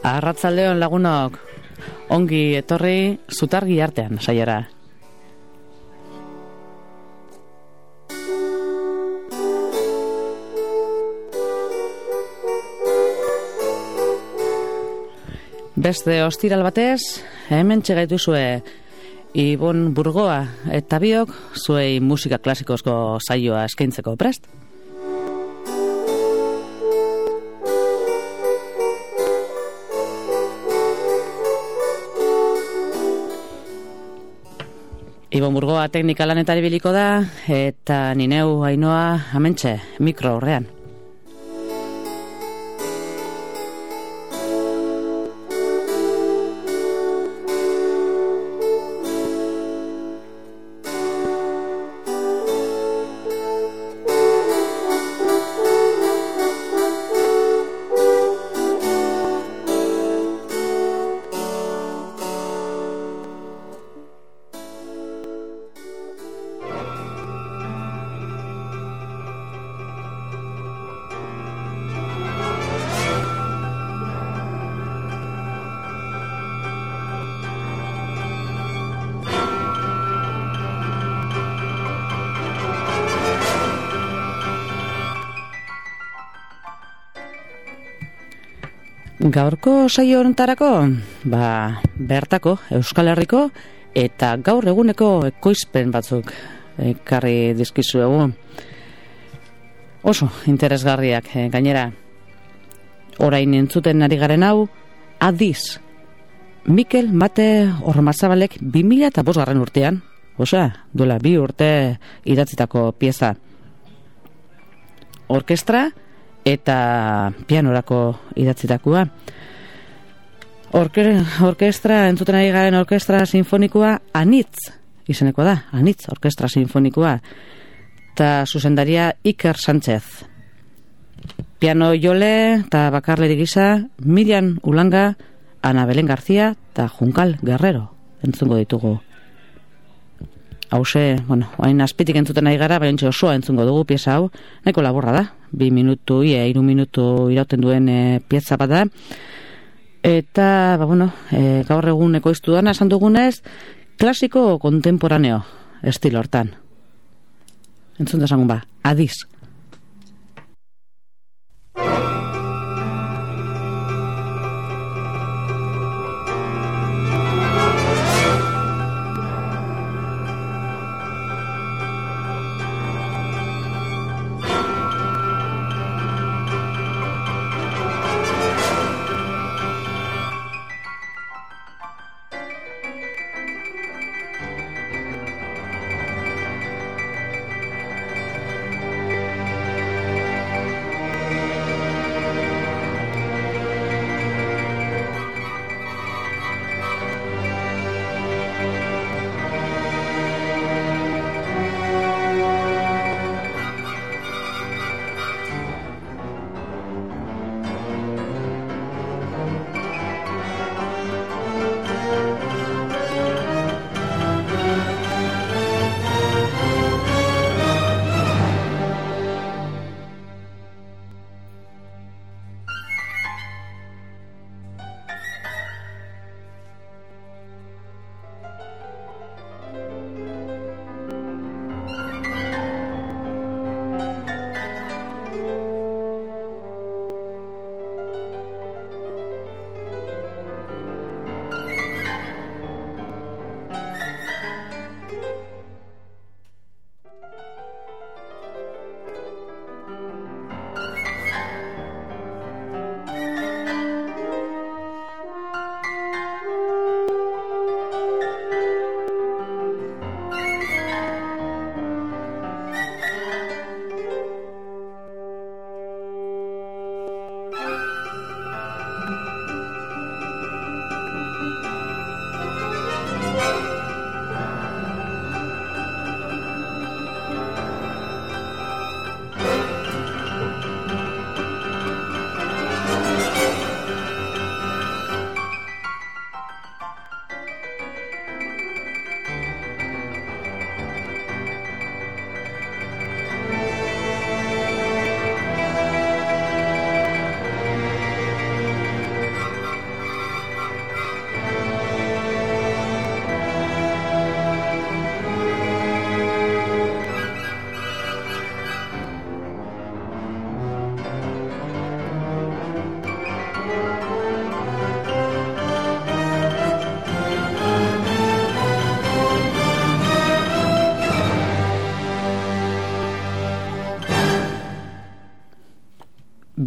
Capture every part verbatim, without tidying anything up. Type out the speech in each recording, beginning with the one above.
Arratzaldeon lagunok, ongi etorri Zutargi artean saiara. Beste ostiral batez, hemen txegaituzue Ibon Burgoa eta biok zuei musika klasikozko saioa eskaintzeko prest. Ibon Burgoa teknika lanetari biliko da eta nineu Ainoa hementxe mikro horrean. Gaurko saio honetarako, ba, bertako, Euskal Herriko eta gaur eguneko ekoizpen batzuk ekarri dizkizuegu. Oso interesgarriak, eh, gainera. Orain entzuten ari garen hau, Adiz. Mikel Mate Ormazabalek bi mila eta bosgarren urtean, osea, duela bi urte idatzitako pieza. Orkestra eta pianorako idatzitakoa. Orke, orkestra, entzuten ari garen orkestra sinfonikoa Anitz izeneko da, Anitz orkestra sinfonikoa, eta zuzendaria Iker Sánchez. Piano jole eta bakarleri gisa Miriam Ulanga, Ana Belén García eta Junkal Guerrero entzungo ditugu. Hauze, bueno, hain azpitik entzuten nahi gara, baina osoa entzungo dugu pieza hau, nahiko laburra da, bi minutu, ia, iru minutu irauten duen e, pieza bat da, eta, ba, bueno, e, gaur egun ekoiztu dana, esan dugunez, klasiko kontemporaneo estilo hortan. Entzun da esangun ba, Adiz.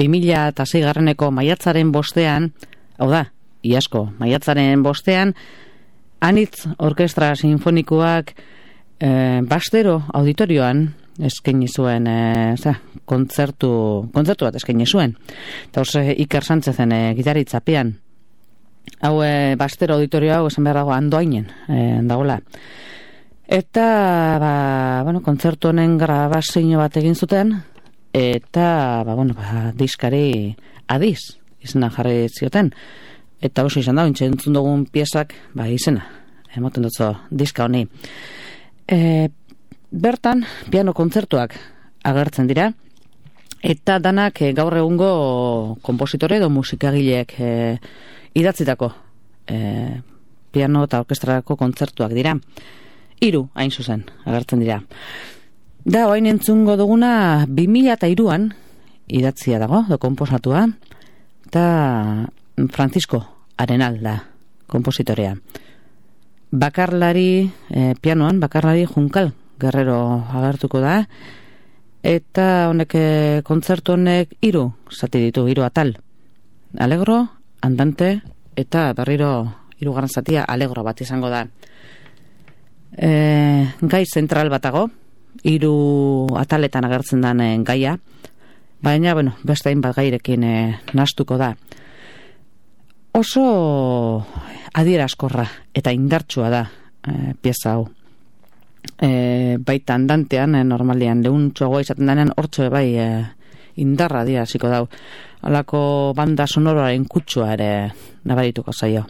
bi mila seigarreneko maiatzaren bostean, hau da, iasko, maiatzaren bostean, anitz orkestra sinfonikoak e, Bastero auditorioan eskaini zuen, e, za, kontzertu, kontzertu bat eskaini zuen. Eta oso Iker Sánchezen e, gitaritzapean. Hau e, Bastero auditorioa hau esan behar dago Andoainen e, dagoela. Eta, ba, bueno, kontzertu honen grabazio bat egin zuten, eta, ba, bueno, ba, diskari adiz, izena jarri zioten. Eta oso izan da, intxe entzun dugun piezak, ba, izena, emoten dutzo diska honi. E, bertan, piano kontzertuak agertzen dira, eta danak e, gaur egungo konpositore edo musikagileek e, idatzitako e, piano eta orkestrarako kontzertuak dira. Hiru hain zuzen, agertzen dira. Da, oain entzungo duguna bi mila hiruan idatzia dago, do konposatua, eta Francisco Arenal da, konpositorea. Bakarlari, eh, pianoan, bakarlari Junkal Guerrero agertuko da, eta honek kontzertu honek hiru zati ditu, hiru atal. Alegro, andante, eta berriro hirugarren zatia alegro bat izango da. E, gai zentral batago, hiru ataletan agertzen den gaia, baina, bueno, beste hainbat gairekin e, nahastuko da. Oso adierazkorra eta indartsua da e, pieza hau. E, baita andantean, e, normalian, leuntxoagoa izaten denean, hortxo bai e, indarra adieraziko dau. Halako banda sonoroaren kutsua ere nabarituko zaio.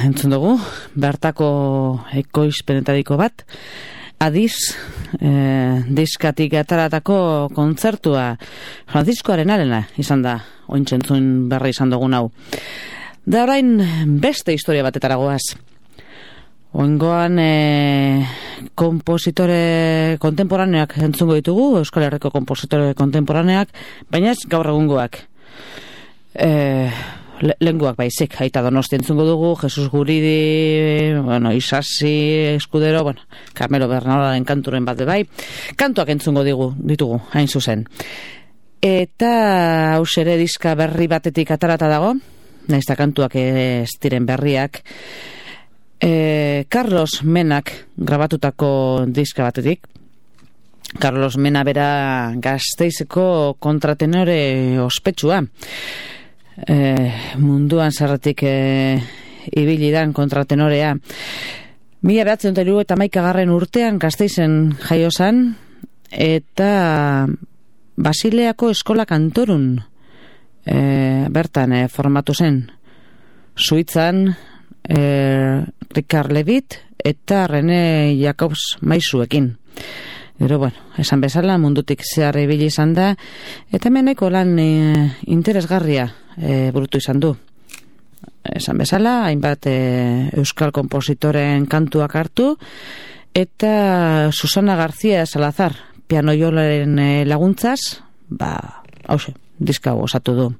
entzun dugu, bertako ekoizpenetariko bat, Adiz, eh, diskatik ataratako kontzertua Franciscoaren arena izan da, ointzentzun berri izan dugun hau. Da orain beste historia batetara goaz. Oingoan e, kompositore kontemporaneak entzungo ditugu, Euskal Herriko kompositore kontemporaneak, baina ez gaur egungoak. E, le, lenguak baizik, Aita Donosti entzungo dugu, Jesus Guridi, bueno, Isasi Eskudero, bueno, Carmelo Bernalaren kanturen bat bai, kantuak entzungo digu, ditugu, hain zuzen. Eta haus ere diska berri batetik atarata dago, nahiz eta kantuak ez diren berriak, E, Carlos Menak grabatutako diska batetik. Carlos Mena bera Gasteizeko kontratenore ospetsua. E, munduan zerretik e, ibili dan kontratenorea. Mila behatzen dut eta hamaikagarren urtean Gasteizen jaiozan eta Basileako eskola kantorun e, bertan e, formatu zen. Suitzan Eh, Ricard Levit eta René Jacobs maizuekin. Gero, bueno, esan bezala mundutik zehar ibili izan da eta hemeneko lan eh, interesgarria eh, burutu izan du. Esan bezala, hainbat eh, euskal kompositoren kantuak hartu eta Susana García Salazar pianoiolaren eh, laguntzaz, ba, hause, diska osatu du.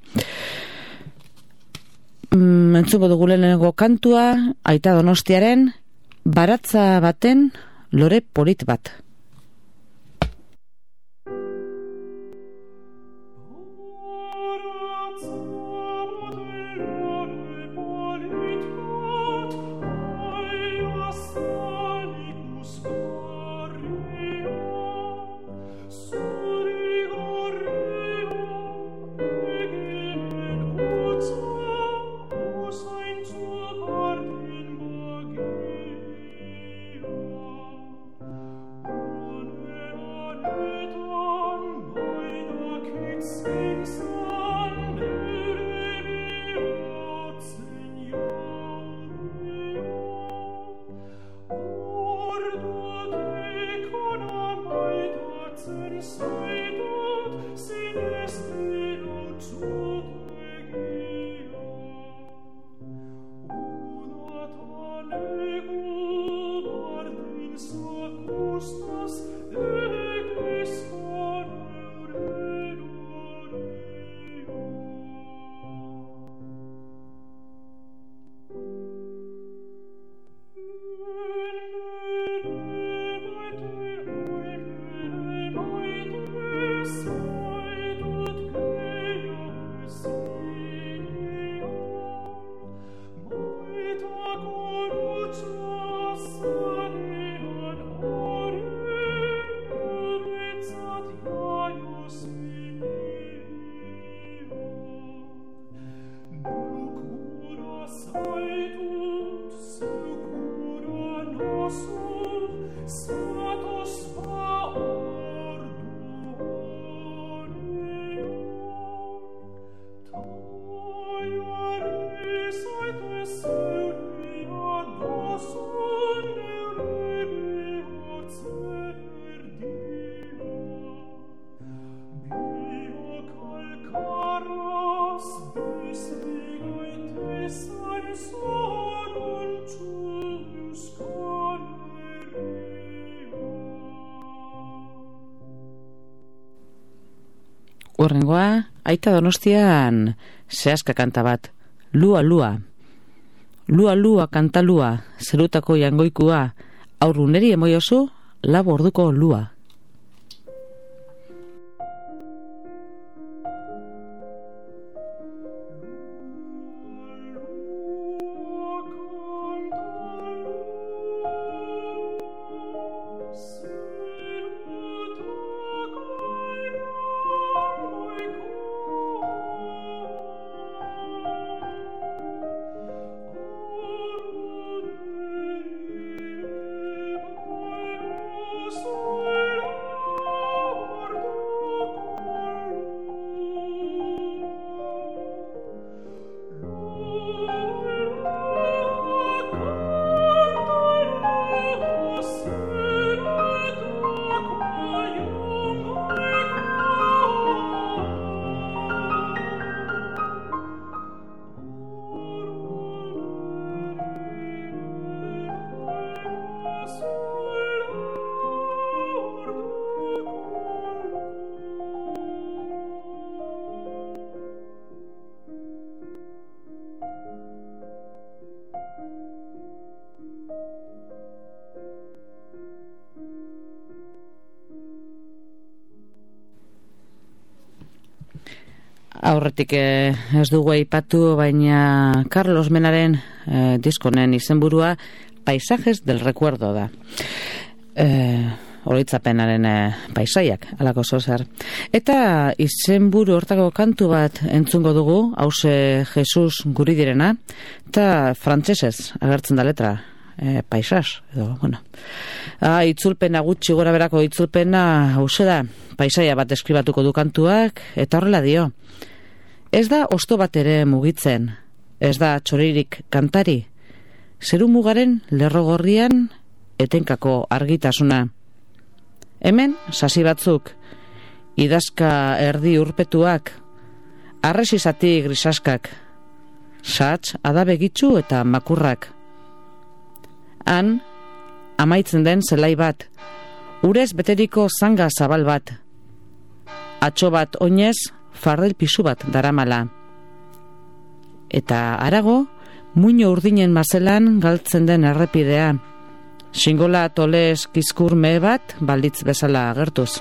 Mm, entzuko dugu lehenengo kantua, Aita Donostiaren Baratza baten lore polit bat. Urrengoa, Aita Donostian zehazka kanta bat, Lua Lua. Lua Lua kanta lua, zerutako jangoikua, aurruneri emoiozu, labo orduko lua. Soy Aurretik eh, ez dugu aipatu, baina Carlos Menaren eh, diskonen izenburua Paisajes del Recuerdo da. Eh, Oroitzapenaren eh, paisaiak, alako zozer. Eta izenburu hortako kantu bat entzungo dugu, hause Jesus guri direna, eta frantsesez agertzen da letra, eh, paisas, edo, bueno. Ah, itzulpena gutxi gora berako itzulpena hause da, paisaia bat eskribatuko du kantuak, eta horrela dio. Ez da osto bat ere mugitzen, ez da txoririk kantari, zeru mugaren lerrogorrian etenkako argitasuna. Hemen, sasi batzuk, idazka erdi urpetuak, arresizati grisaskak, sats adabegitzu eta makurrak. Han, amaitzen den zelai bat, urez beteriko zanga zabal bat, atxo bat oinez, fardel pisu bat daramala. Eta harago, muino urdinen mazelan galtzen den errepidea, xingola toles kizkur mehe bat balitz bezala agertuz.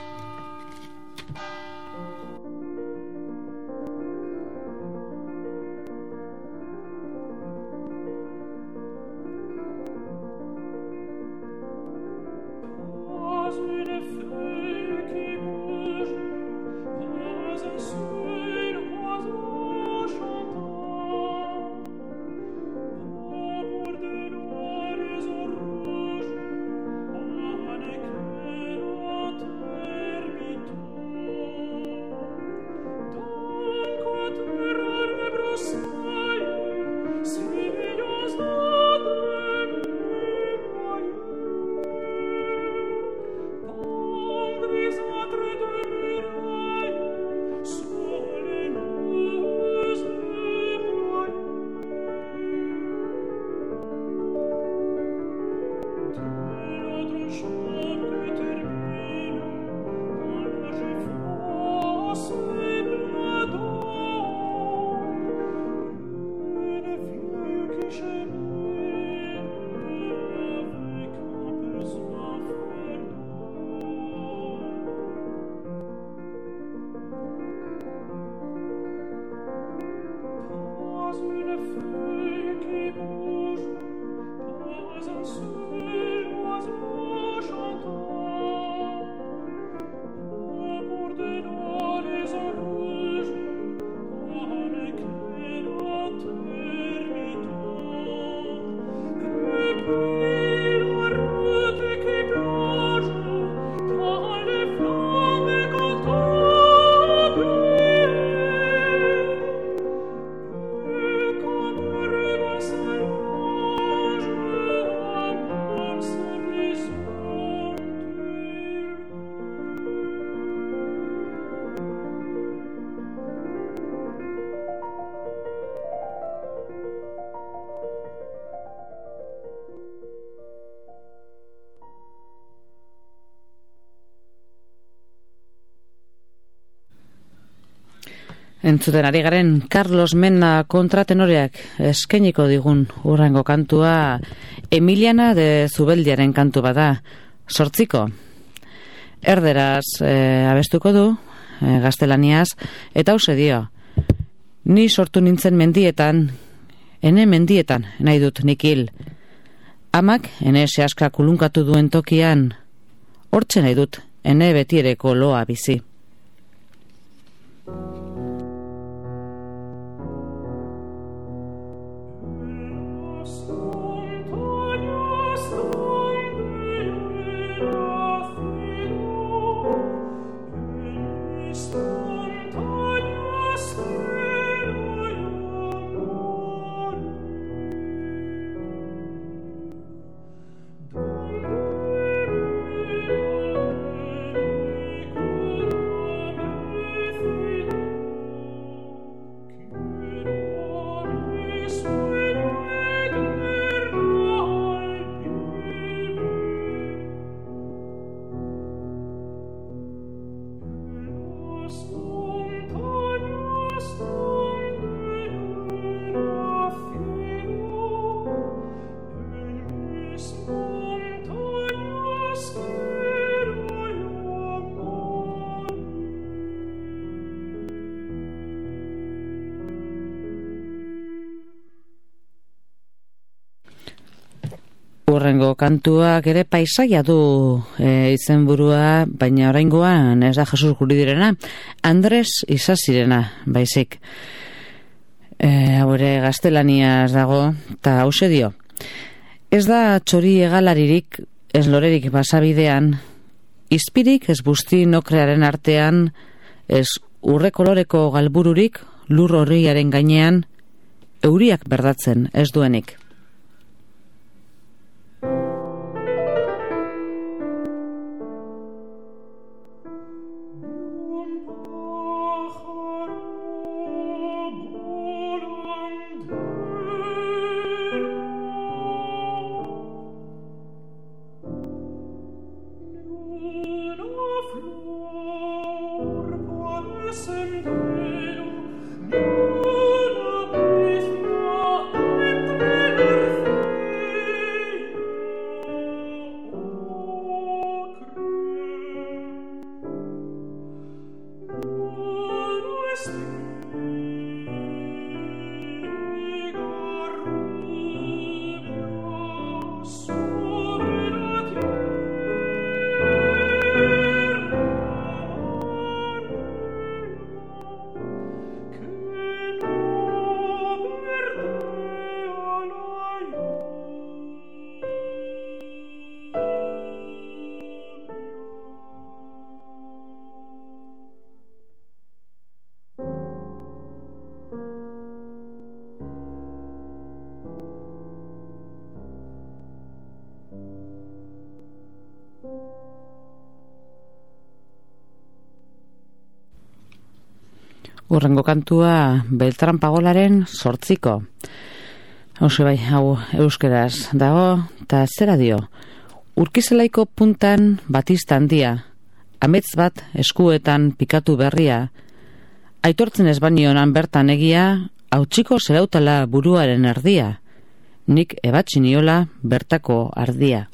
Entzuten ari garen Carlos Mena kontratenoreak eskainiko digun urrengo kantua Emiliana de Zubeldiaren kantu bada, sortziko. Erderaz e, abestuko du, e, gaztelaniaz, eta hause dio. Ni sortu nintzen mendietan, ene mendietan, nahi dut nik hil. Amak, ene sehaska kulunkatu duen tokian, hortxe nahi dut, ene betiereko loa bizi. Thank you. Urrengo kantuak ere paisaia du e, izenburua, baina oraingoan ez da Jesus Guridirena, Andres Isasirena, baizik. E, hau ere gaztelaniaz dago, eta hause dio. Ez da txori egalaririk, ez lorerik basabidean, izpirik ez busti nokrearen artean, ez urre koloreko galbururik lur horriaren gainean, euriak berdatzen ez duenik. Urrengo kantua Beltran Pagolaren Zortziko. Hauze bai, hau euskeraz dago, eta zera dio. Urkizelaiko puntan batista handia, amets bat eskuetan pikatu berria, aitortzen ez banionan bertan egia, hautsiko zerautala buruaren erdia, nik ebatzi niola bertako ardia.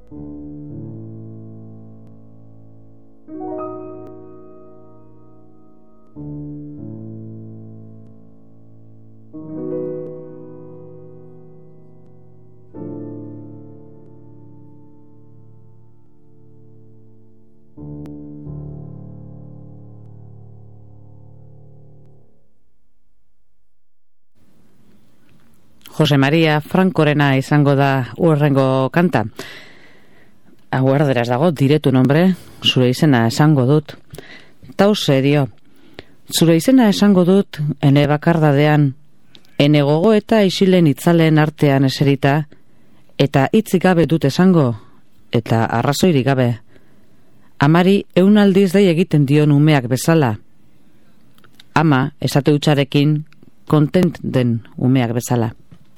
Jose Maria Frankorena izango da urrengo kanta. Hau erderaz dago, diretu nombre, zure izena esango dut. Tause dio, zure izena esango dut, ene bakardadean, ene gogo eta isilen itzalen artean eserita, eta hitzik gabe dut esango, eta arrazoirik gabe. Amari eun aldiz dei egiten dion umeak bezala. Ama, esate hutsarekin, kontent den umeak bezala.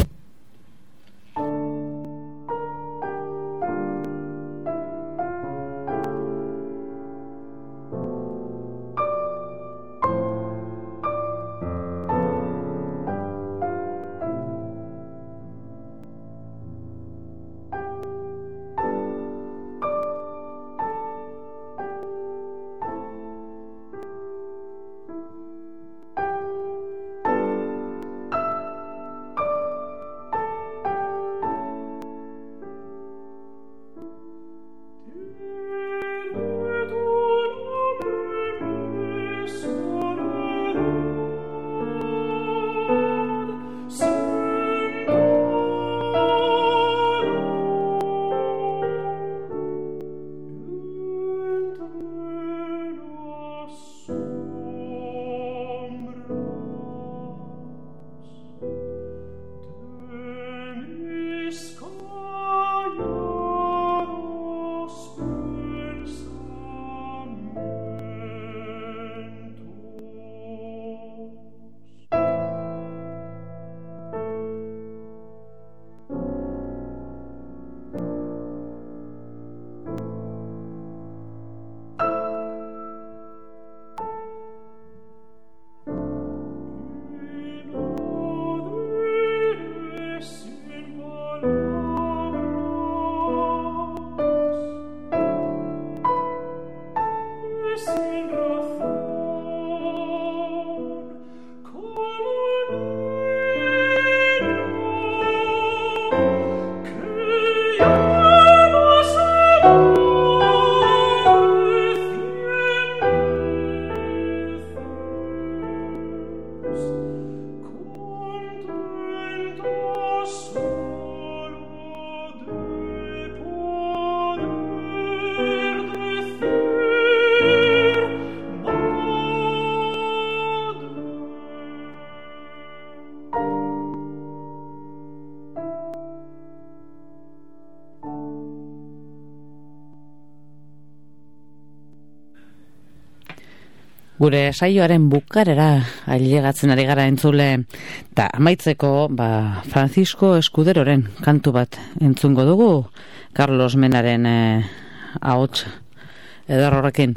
Gure saioaren bukarera ailegatzen ari gara entzule, eta amaitzeko ba, Francisco Escuderoren kantu bat entzungo dugu, Carlos Menaren eh, ahots eder horrekin.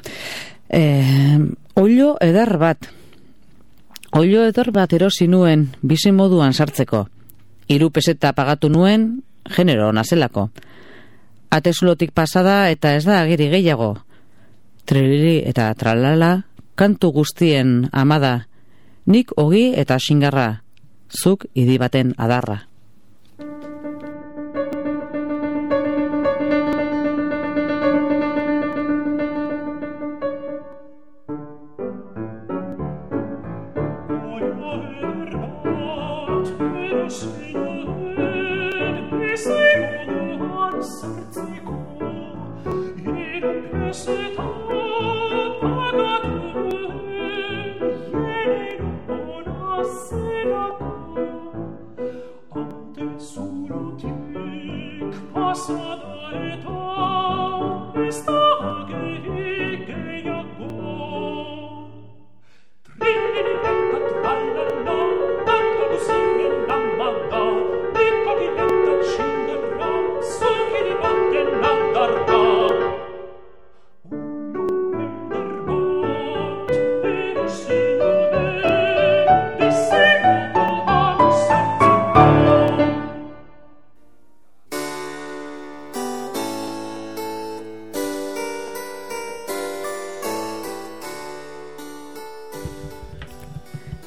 Eh, Oilo eder bat, oilo eder bat erosi nuen bizi moduan sartzeko. Hiru peseta pagatu nuen genero nazelako. Atezulotik pasada eta ez da agiri gehiago. Trilili eta tralala, kantu guztien amada, nik ogi eta xingarra, zuk idi baten adarra.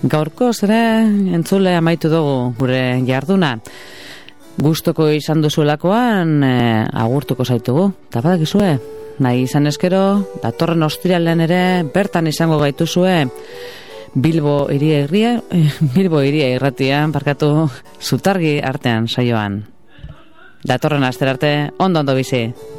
Gaurko zere entzule amaitu dugu gure jarduna. Gustoko izan duzuelakoan e, agurtuko zaitugu. Eta badakizue, nahi izan eskero, datorren ostiralean ere bertan izango gaituzue Bilbo iria irria, Bilbo iria irratian, parkatu Zutargi artean saioan. Datorren aster arte, ondo ondo bizi.